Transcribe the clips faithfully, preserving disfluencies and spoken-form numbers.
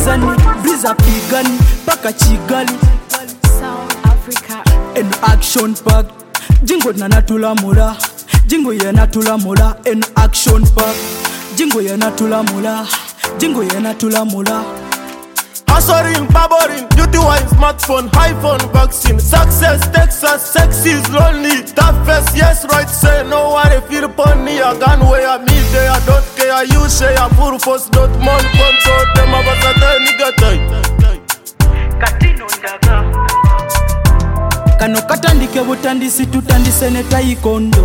Tanzania, Briza Pigani, Paka Chigali, South Africa, and Action Park. Jingo na natula mula, Jingo ya natula mula, and Action Park. Jingo ya natula mula, Jingo ya natula mula. Hustling, babbling, beauty wine, smartphone, iPhone, vaccine, success, Texas, sexy is lonely, tough face, yes, right, say no worry, feel pony, I gun where me there, I don't care, you say, I full force, not more control, them about a day, nigga, die. Katino ndaga Kano katandike butandisi tutandise ne taikondo.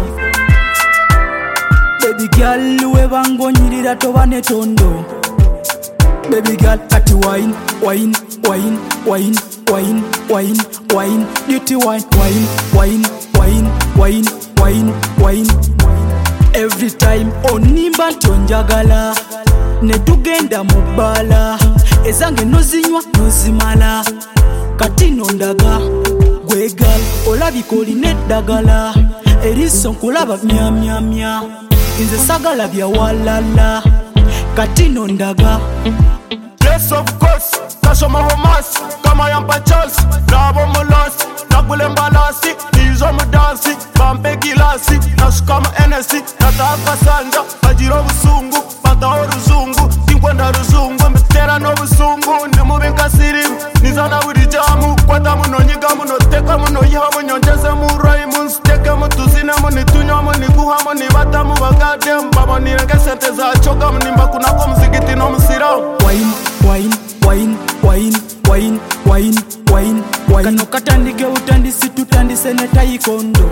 Baby girl we bangonyirira toba ne tondo. Baby girl kati wine, wine, wine, wine, wine, wine, wine, beauty wine, wine, wine, wine, wine, wine, wine, wine. Every time onimba tonjagala, ne tugenda mubala, ezange nozinywa nozimala. Katino ndaga, gwe girl, olabika olina eddagala, eriso nkulaba mya mya mya, nze sagala bya walala. Katino ndaga. Yes, of course, kasho mahomas, kama yampa Charles, rabo mulasi, nakule mbalasi, hizo mudansi, bampe gilasi, nasuka mu N S C, nataka sanja, bajiro busungu, pataho ruzungu, tinkwenda ruzungu, mbitera no busungu, ndimubinka sirimu, nizana buri jamu, kwata muno nyiga muno, teka muno yiha munyongeze mu rhyme, nsteke mu tuzine mu nitunywa mu niguha mu nibata mu bagade, mbaba nirenge sente za choka mu nimba kunako mzigiti no musirao. Wine, wine, wine, wine, wine, wine, wine, wine. Kano katandike utandisi tutandise ne taikondo.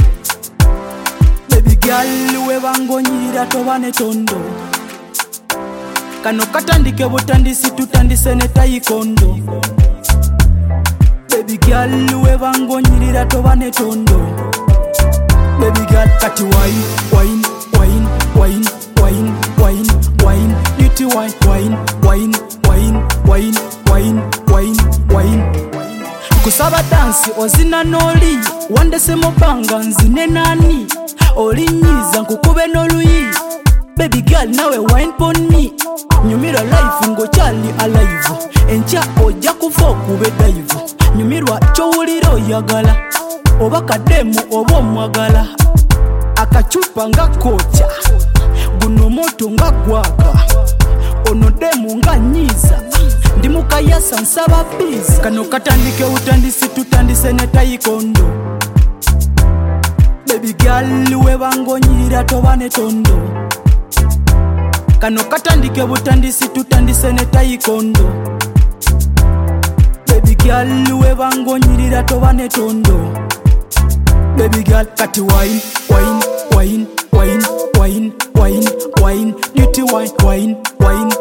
Baby girl we bangonyirira toba ne tondo. Kano katandike butandisi tutandise ne taikondo. Baby girl we bangonyirira toba ne tondo. Baby girl kati wine, wine, wine, wine, wine, wine, wine, beauty wine, wine, wine, wine, wine, wine, wine, wine. Kusaba dansi ozina noli, wande se mobanga nzine nani. Olinyiza nkukube noluyi. Baby girl nawe wine pon me. Nyumira life ngo chali alive. Encha oja kufa kube dive. Nyumirwa chowuliro yagala. Oba kademu oba mwagala. Akachupa nga kocha, guno moto nga gwaka, ono demu nga nyiza, ndi mukayasa nsaba peace. Kano katandike utandisi tutandise ne taikondo. Baby girl we bangonyirira toba ne tondo. Kano katandike butandisi tutandise ne taikondo. Baby girl we bangonyirira toba ne tondo. Baby girl kati wine, wine, wine, wine, wine, wine, wine, beauty wine, wine, wine,